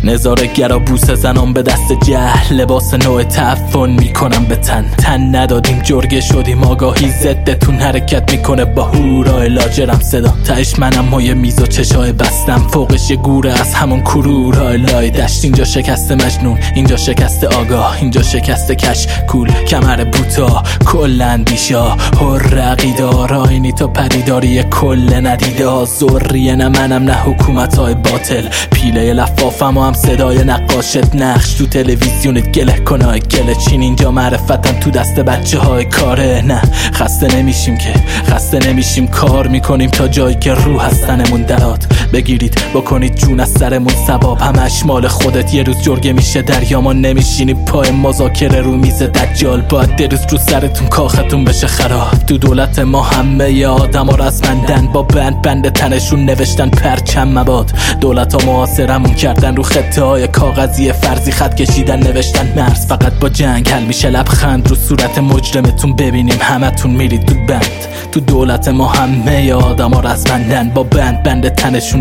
نظاره‌گرا بوسه زنم به دست جهل، لباس نوع تعفن میکنم به تن ندادیم جرگه شدیم آگاهی ضدتون حرکت میکنه با هورای لاجرم صدا تهش منم مایه میز و چشای بستم فوقش یه گوره از همون کرورای لای دشت. اینجا شکست مجنون، اینجا شکست آگاه، اینجا شکست کش کول کمر بوتا کل اندیشا هر عقیدار آینی تا پدیداری کل ندیده زوریه نه منم نه حکومتای باطل پیله لفافم و هم صدای نقاشت نقش تو تلویزیونت گله کنای گله چین. اینجا معرفتم تو دست بچه های کاره نه خسته نمیشیم که خسته نمیشیم کار میکنیم تا جایی که روح هستنمون درات بگیرید بکنید جون از سرمون ثواب همش مال خودت یه روز جرگه میشه دریا ما نمیشینی پای مذاکره رو میز دجال باید ده روز رو سرتون کاختون بشه خراب. تو دولت ما همه آدم ها رسمندن با بند تنشون نوشتن پرچم مباد دولت ها معاصرمون کردن رو خطه های کاغذی فرضی خط کشیدن نوشتن مرز فقط با جنگ حل میشه لبخند رو صورت مجرمتون ببینیم همتون میرید تو بند. تو دولت ما همه آدم ها رسمندن با بند تنشون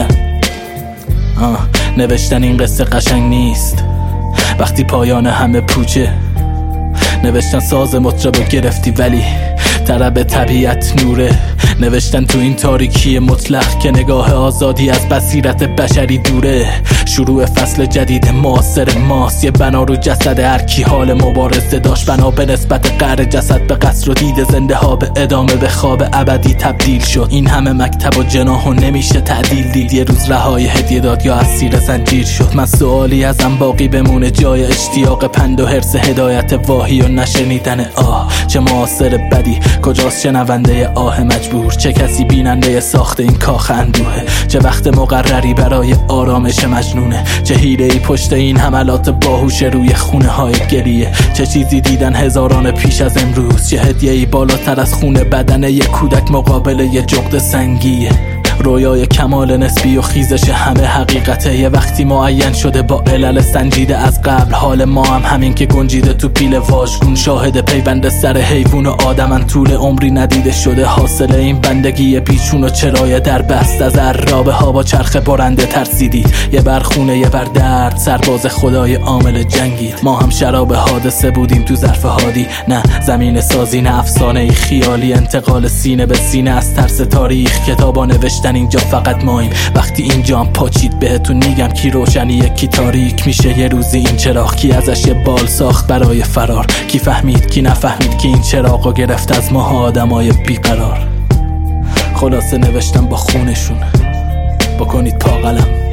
نوشتن این قصه قشنگ نیست وقتی پایان همه پوچه نوشتن ساز مطربو گرفتی ولی طرب طبیعت نوره نوشتن تو این تاریکی مطلق که نگاه آزادی از بصیرت بشری دوره شروع فصل جدید معاصر ماست یه بنا رو جسد هر کی حال مبارزه داشت بنا به نسبت قهر جسد به قصر و دید زنده ها به ادامه به خواب ابدی تبدیل شد. این همه مکتب و جناح و نمیشه تعدیل دید یه روز رهای هدیه داد یا اسیر زنجیر شد. من سوالی ازم باقی بمونه جای اشتیاق پند و حرص هدایت واهی و نشنیدن چه معاصر بدی کجاست شنونده آه مجبور چه کسی بیننده ساخت این کاخ اندوهه چه وقت مقرری برای آرامش مجنونه چه حیله‌ای پشت این حملات باهوش روی خونه های گریه چه چیزی دیدن هزاران پیش از امروز چه هدیه‌ای بالاتر از خون بدن یک کودک مقابل یه جغد سنگیه رویای کمال نسبی و خیزش همه حقیقته یه وقتی معین شده با علل سنجیده از قبل حال ما هم همین که گنجیده تو پیل واژگون شاهد پیوند سر حیوان و آدمن طول عمری ندیده شده حاصل این بندگی پیچون و چرای در بست از عرابه ها با چرخ برنده ترسیدید یه بر خونه یه بر درد سرباز خدای عامل جنگید ما هم شراب حادثه بودیم تو ظرف هادی نه زمین سازی نه افسانه ای خیالی انتقال سینه به سینه از ترس تاریخ کتابا نوشتن اینجا فقط ماییم وقتی اینجا هم پاچید بهتون میگم کی روشنیه کی تاریک میشه یه روزی این چراغ کی ازش یه بال ساخت برای فرار کی فهمید کی نفهمید کی این چراغو گرفت از ما آدمای بیقرار. خلاصه نوشتم با خونشون بکنید پا قلم